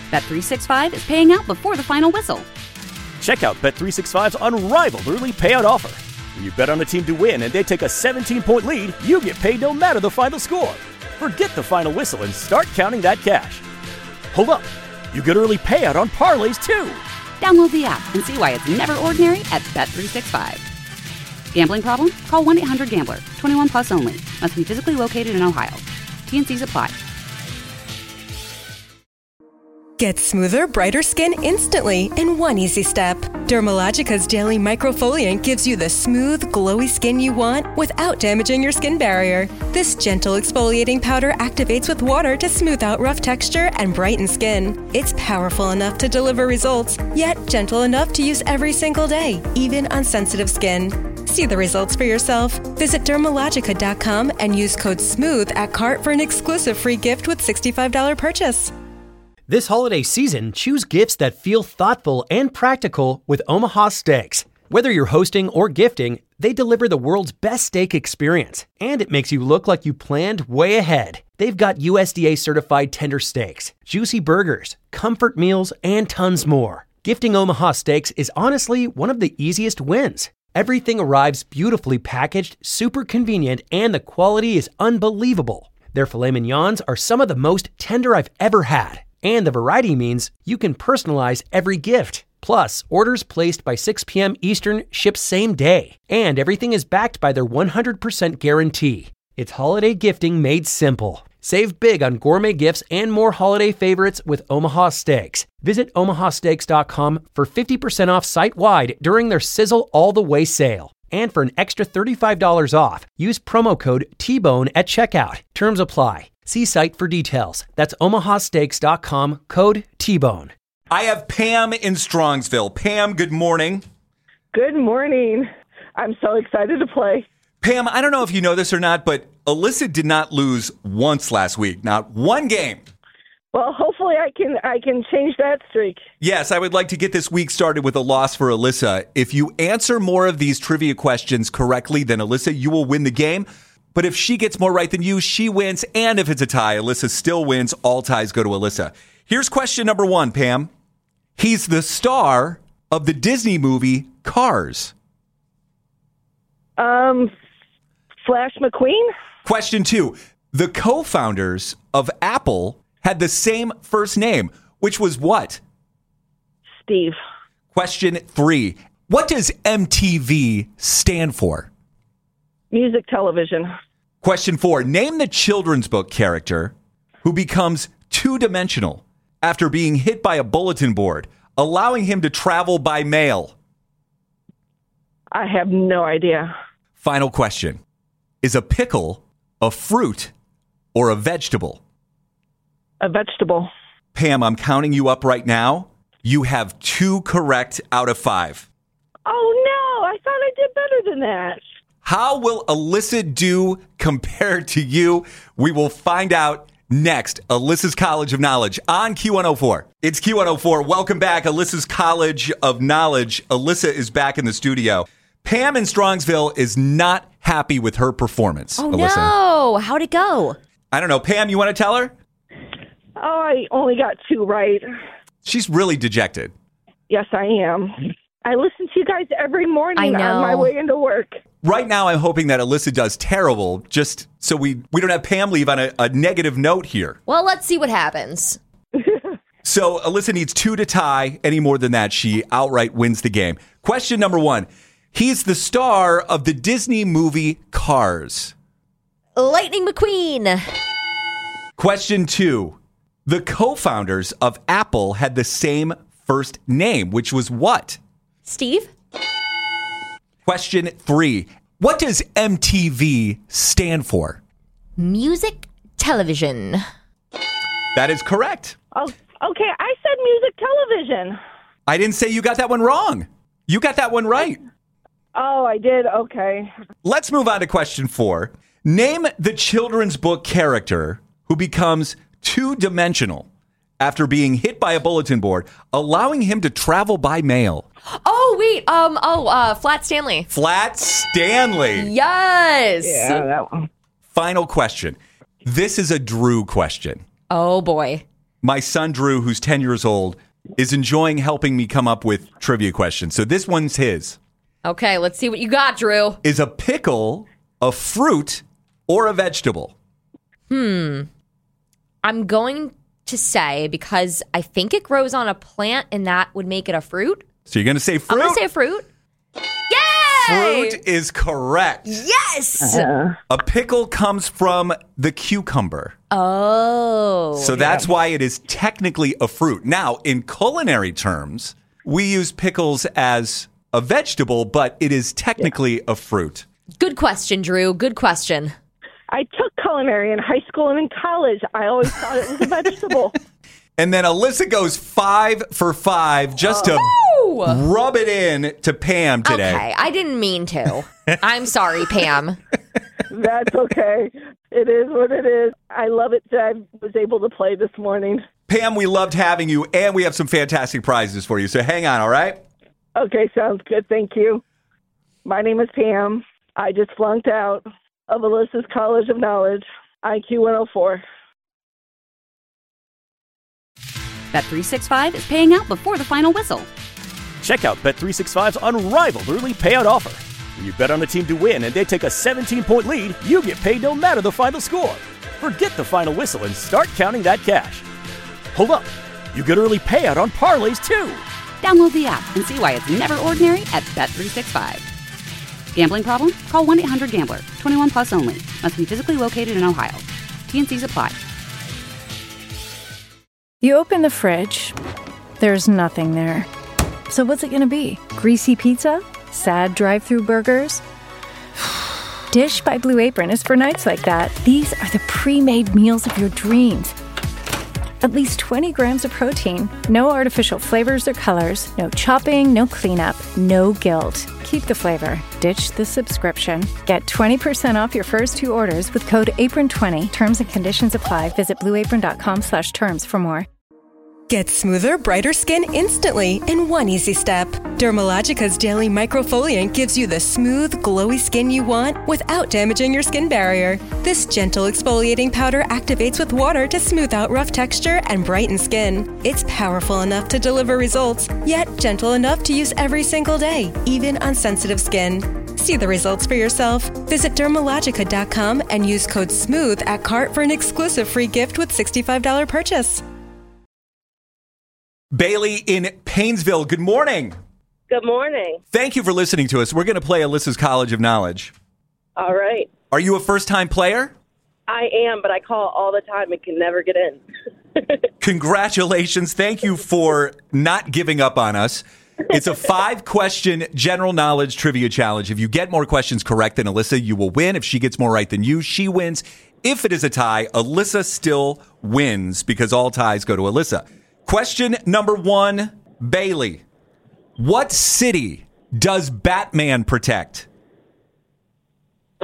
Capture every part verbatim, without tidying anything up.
Bet three sixty-five is paying out before the final whistle. Check out Bet three sixty-five's unrivaled early payout offer. When you bet on a team to win and they take a seventeen-point lead, you get paid no matter the final score. Forget the final whistle and start counting that cash. Hold up. You get early payout on parlays, too. Download the app and see why it's never ordinary at Bet three sixty-five. Gambling problem? Call one eight hundred gambler. twenty-one plus only. Must be physically located in Ohio. T N Cs apply. Get smoother, brighter skin instantly in one easy step. Dermalogica's Daily Microfoliant gives you the smooth, glowy skin you want without damaging your skin barrier. This gentle exfoliating powder activates with water to smooth out rough texture and brighten skin. It's powerful enough to deliver results, yet gentle enough to use every single day, even on sensitive skin. See the results for yourself. Visit Dermalogica dot com and use code SMOOTH at cart for an exclusive free gift with sixty-five dollars purchase. This holiday season, choose gifts that feel thoughtful and practical with Omaha Steaks. Whether you're hosting or gifting, they deliver the world's best steak experience, and it makes you look like you planned way ahead. They've got U S D A-certified tender steaks, juicy burgers, comfort meals, and tons more. Gifting Omaha Steaks is honestly one of the easiest wins. Everything arrives beautifully packaged, super convenient, and the quality is unbelievable. Their filet mignons are some of the most tender I've ever had. And the variety means you can personalize every gift. Plus, orders placed by six p.m. Eastern ship same day. And everything is backed by their one hundred percent guarantee. It's holiday gifting made simple. Save big on gourmet gifts and more holiday favorites with Omaha Steaks. Visit omaha steaks dot com for fifty percent off site-wide during their Sizzle All the Way sale. And for an extra thirty-five dollars off, use promo code T bone at checkout. Terms apply. See site for details. That's omaha steaks dot com, code T bone. I have Pam in Strongsville. Pam, good morning. Good morning. I'm so excited to play. Pam, I don't know if you know this or not, but Alyssa did not lose once last week. Not one game. Well, hopefully I can I can change that streak. Yes, I would like to get this week started with a loss for Alyssa. If you answer more of these trivia questions correctly than Alyssa, you will win the game. But if she gets more right than you, she wins. And if it's a tie, Alyssa still wins. All ties go to Alyssa. Here's question number one, Pam. He's the star of the Disney movie Cars. Um, Flash McQueen? Question two. The co-founders of Apple had the same first name, which was what? Steve. Question three. What does M T V stand for? Music television. Question four. Name the children's book character who becomes two-dimensional after being hit by a bulletin board, allowing him to travel by mail. I have no idea. Final question. Is a pickle a fruit or a vegetable? A vegetable. Pam, I'm counting you up right now. You have two correct out of five. Oh, no. I thought I did better than that. How will Alyssa do compared to you? We will find out next. Alyssa's College of Knowledge on Q one oh four. It's Q one oh four. Welcome back. Alyssa's College of Knowledge. Alyssa is back in the studio. Pam in Strongsville is not happy with her performance. Oh, Alyssa. no. How'd it go? I don't know. Pam, you want to tell her? Oh, I only got two right. She's really dejected. Yes, I am. I listen to you guys every morning I know. on my way into work. Right now, I'm hoping that Alyssa does terrible, just so we, we don't have Pam leave on a, a negative note here. Well, let's see what happens. So Alyssa needs two to tie. Any more than that, she outright wins the game. Question number one. He's the star of the Disney movie Cars. Lightning McQueen. Question two. The co-founders of Apple had the same first name, which was what? Steve. Question three. What does M T V stand for? Music television. That is correct. Oh, okay. I said music television. I didn't say you got that one wrong. You got that one right. Oh, I did. Okay. Let's move on to question four. Name the children's book character who becomes two-dimensional after being hit by a bulletin board, allowing him to travel by mail. Oh, wait. Um. Oh, uh, Flat Stanley. Flat Stanley. Yes. Yeah, that one. Final question. This is a Drew question. Oh, boy. my son Drew, who's ten years old, is enjoying helping me come up with trivia questions. So this one's his. Okay, let's see what you got, Drew. Is a pickle a fruit or a vegetable? Hmm. I'm going to say, because I think it grows on a plant and that would make it a fruit. So you're going to say fruit? I'm going to say fruit. Yay! Fruit is correct. Yes! Uh, A pickle comes from the cucumber. Oh. So that's why it is technically a fruit. Now, in culinary terms, we use pickles as a vegetable, but it is technically a fruit. Good question, Drew. Good question. I took culinary in high school and in college. I always thought it was a vegetable. And then Alyssa goes five for five just to Oh. rub it in to Pam today. Okay, I didn't mean to. I'm sorry, Pam. That's okay. It is what it is. I love it that I was able to play this morning. Pam, we loved having you, and we have some fantastic prizes for you. So hang on, all right? Okay, sounds good. Thank you. My name is Pam. I just flunked out of Alyssa's College of Knowledge, I Q one oh four. Bet three sixty-five is paying out before the final whistle. Check out Bet three sixty-five's unrivaled early payout offer. When you bet on a team to win and they take a seventeen-point lead, you get paid no matter the final score. Forget the final whistle and start counting that cash. Hold up. You get early payout on parlays, too. Download the app and see why it's never ordinary at Bet three sixty-five. Gambling problem? Call one eight hundred gambler. twenty-one plus only. Must be physically located in Ohio. T N Cs apply. You open the fridge. There's nothing there. So what's it going to be? Greasy pizza? Sad drive-through burgers? Dish by Blue Apron is for nights like that. These are the pre-made meals of your dreams. At least twenty grams of protein, no artificial flavors or colors, no chopping, no cleanup, no guilt. Keep the flavor. Ditch the subscription. Get twenty percent off your first two orders with code apron twenty. Terms and conditions apply. Visit blueapron.com slash terms for more. Get smoother, brighter skin instantly in one easy step. Dermalogica's Daily Microfoliant gives you the smooth, glowy skin you want without damaging your skin barrier. This gentle exfoliating powder activates with water to smooth out rough texture and brighten skin. It's powerful enough to deliver results, yet gentle enough to use every single day, even on sensitive skin. See the results for yourself. Visit dermalogica dot com and use code SMOOTH at cart for an exclusive free gift with sixty-five dollars purchase. Bailey in Painesville, good morning. Good morning. Thank you for listening to us. We're going to play Alyssa's College of Knowledge. All right. Are you a first-time player? I am, but I call all the time and can never get in. Congratulations. Thank you for not giving up on us. It's a five-question general knowledge trivia challenge. If you get more questions correct than Alyssa, you will win. If she gets more right than you, she wins. If it is a tie, Alyssa still wins because all ties go to Alyssa. Question number one, Bailey. What city does Batman protect? Uh,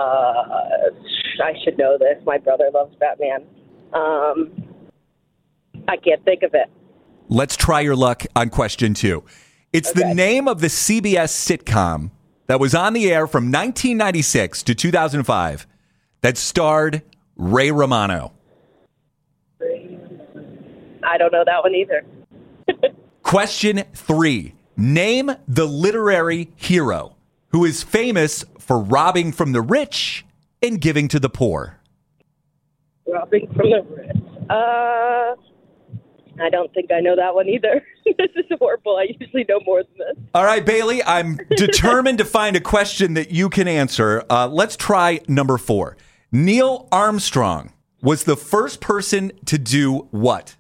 I should know this. My brother loves Batman. Um, I can't think of it. Let's try your luck on question two. It's Okay. the name of the C B S sitcom that was on the air from nineteen ninety-six to two thousand five that starred Ray Romano. I don't know that one either. Question three. Name the literary hero who is famous for robbing from the rich and giving to the poor. Robbing from the rich. Uh, I don't think I know that one either. This is horrible. I usually know more than this. All right, Bailey, I'm determined to find a question that you can answer. Uh, let's try number four. Neil Armstrong was the first person to do what?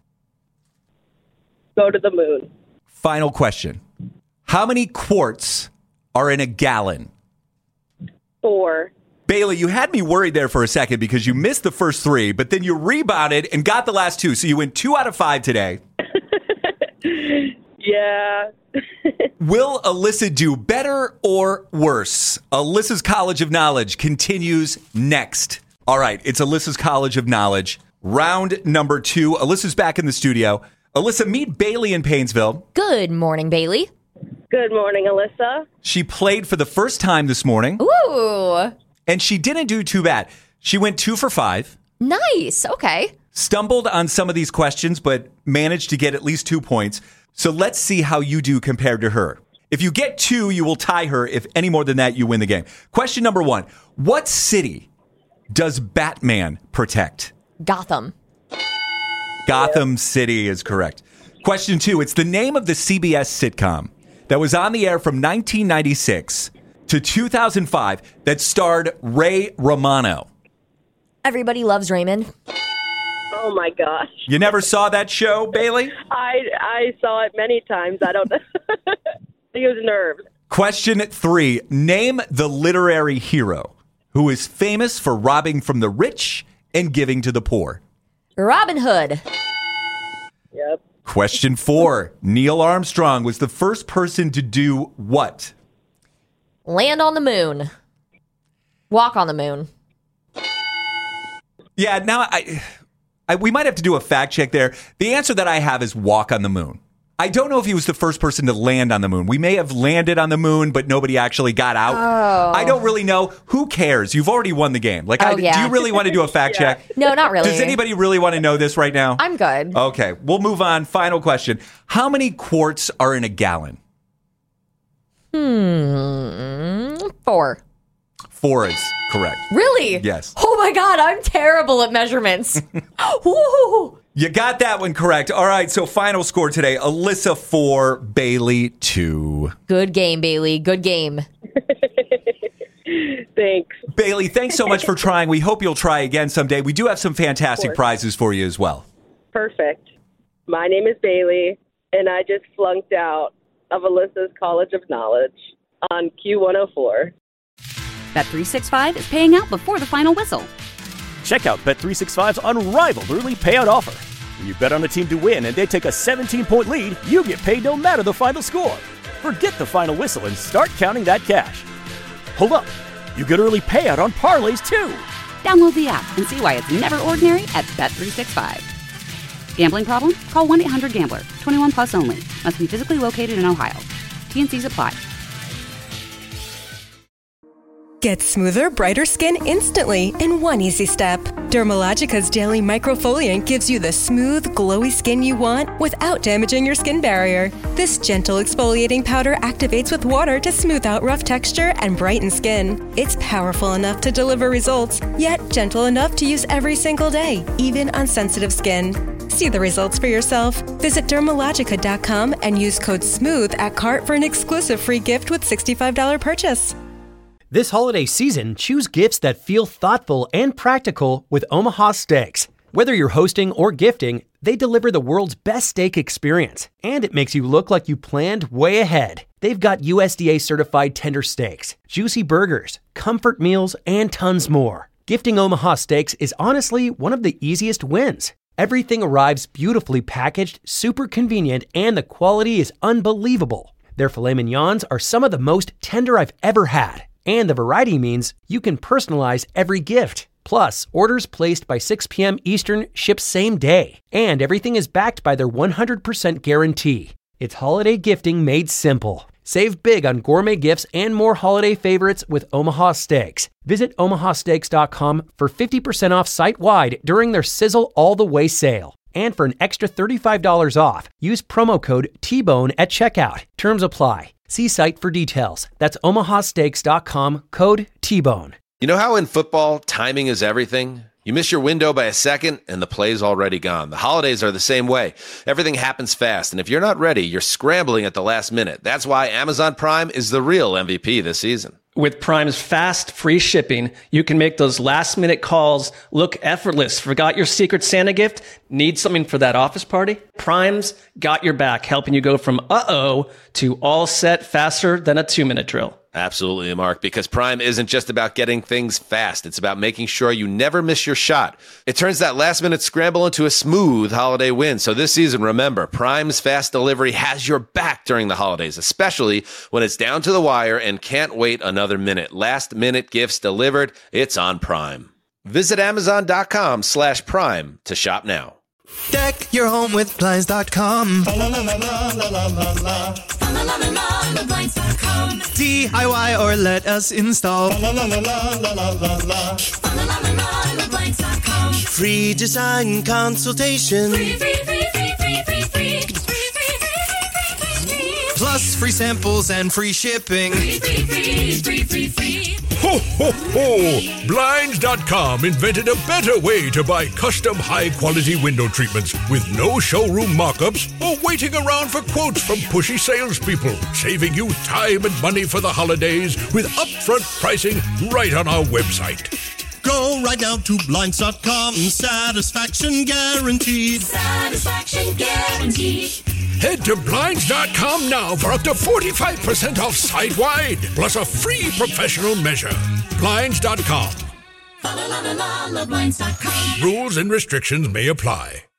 Go to the moon. Final question. How many quarts are in a gallon? Four. Bailey, you had me worried there for a second because you missed the first three, but then you rebounded and got the last two. So you went two out of five today. Yeah. Will Alyssa do better or worse? Alyssa's College of Knowledge continues next. All right, it's Alyssa's College of Knowledge. Round number two. Alyssa's back in the studio. Alyssa, meet Bailey in Painesville. Good morning, Bailey. Good morning, Alyssa. She played for the first time this morning, Ooh, and she didn't do too bad. She went two for five. nice. Okay. stumbled on some of these questions, but managed to get at least two points. So let's see how you do compared to her. If you get two, you will tie her. If any more than that, you win the game. Question number one. What city does Batman protect? Gotham. Gotham City is correct. Question two. It's the name of the C B S sitcom that was on the air from nineteen ninety-six to two thousand five that starred Ray Romano. Everybody Loves Raymond. Oh, my gosh. You never saw that show, Bailey? I I saw it many times. I don't know. He was nerves. Question three. Name the literary hero who is famous for robbing from the rich and giving to the poor. Robin Hood. Yep. Question four. Neil Armstrong was the first person to do what? Land on the moon. Walk on the moon. Yeah, now I, I we might have to do a fact check there. The answer that I have is walk on the moon. I don't know if he was the first person to land on the moon. We may have landed on the moon, but nobody actually got out. Oh. I don't really know. Who cares? You've already won the game. Like, oh, I, yeah. do you really want to do a fact Yeah. check? No, not really. Does anybody really want to know this right now? I'm good. Okay, we'll move on. Final question. How many quarts are in a gallon? Hmm. Four. Four is correct. Really? Yes. Oh my God, I'm terrible at measurements. Woo. You got that one correct. All right, so final score today. Alyssa four, Bailey two. Good game, Bailey. Good game. Thanks. Bailey, thanks so much for trying. We hope you'll try again someday. We do have some fantastic prizes for you as well. Perfect. My name is Bailey, and I just flunked out of Alyssa's College of Knowledge on Q one oh four. Bet three sixty-five is paying out before the final whistle. Check out Bet three sixty-five's unrivaled early payout offer. When you bet on a team to win and they take a seventeen-point lead, you get paid no matter the final score. Forget the final whistle and start counting that cash. Hold up. You get early payout on parlays, too. Download the app and see why it's never ordinary at Bet three sixty-five. Gambling problem? Call one eight hundred gambler. twenty-one plus only. Must be physically located in Ohio. T N Cs apply. Get smoother, brighter skin instantly in one easy step. Dermalogica's Daily Microfoliant gives you the smooth, glowy skin you want without damaging your skin barrier. This gentle exfoliating powder activates with water to smooth out rough texture and brighten skin. It's powerful enough to deliver results, yet gentle enough to use every single day, even on sensitive skin. See the results for yourself. Visit Dermalogica dot com and use code SMOOTH at cart for an exclusive free gift with sixty-five dollars purchase. This holiday season, choose gifts that feel thoughtful and practical with Omaha Steaks. Whether you're hosting or gifting, they deliver the world's best steak experience, and it makes you look like you planned way ahead. They've got U S D A certified tender steaks, juicy burgers, comfort meals, and tons more. Gifting Omaha Steaks is honestly one of the easiest wins. Everything arrives beautifully packaged, super convenient, and the quality is unbelievable. Their filet mignons are some of the most tender I've ever had. And the variety means you can personalize every gift. Plus, orders placed by six p.m. Eastern ship same day. And everything is backed by their one hundred percent guarantee. It's holiday gifting made simple. Save big on gourmet gifts and more holiday favorites with Omaha Steaks. Visit omaha steaks dot com for fifty percent off site-wide during their Sizzle All the Way sale. And for an extra thirty-five dollars off, use promo code T bone at checkout. Terms apply. See site for details. That's omaha steaks dot com, code T bone. You know how in football, timing is everything? You miss your window by a second, and the play's already gone. The holidays are the same way. Everything happens fast, and if you're not ready, you're scrambling at the last minute. That's why Amazon Prime is the real M V P this season. With Prime's fast, free shipping, you can make those last-minute calls look effortless. Forgot your Secret Santa gift? Need something for that office party? Prime's got your back, helping you go from uh-oh to all set faster than a two-minute drill. Absolutely, Mark, because Prime isn't just about getting things fast. It's about making sure you never miss your shot. It turns that last-minute scramble into a smooth holiday win. So this season, remember, Prime's fast delivery has your back during the holidays, especially when it's down to the wire and can't wait another minute. Last-minute gifts delivered, it's on Prime. Visit amazon.com slash prime to shop now. Deck your home with blinds dot com. La, la, la, la, la, la, la. D I Y or let us install. Free design consultation. Free, free, free, free, free, free, free. Plus free samples and free shipping. Free, free, free, free, free, free. Ho, ho, ho! Blinds dot com invented a better way to buy custom high-quality window treatments with no showroom mock-ups or waiting around for quotes from pushy salespeople, saving you time and money for the holidays with upfront pricing right on our website. Go right now to Blinds dot com. Satisfaction guaranteed. Satisfaction guaranteed. Head to Blinds dot com now for up to forty-five percent off site-wide, plus a free professional measure. Blinds dot com. Rules and restrictions may apply.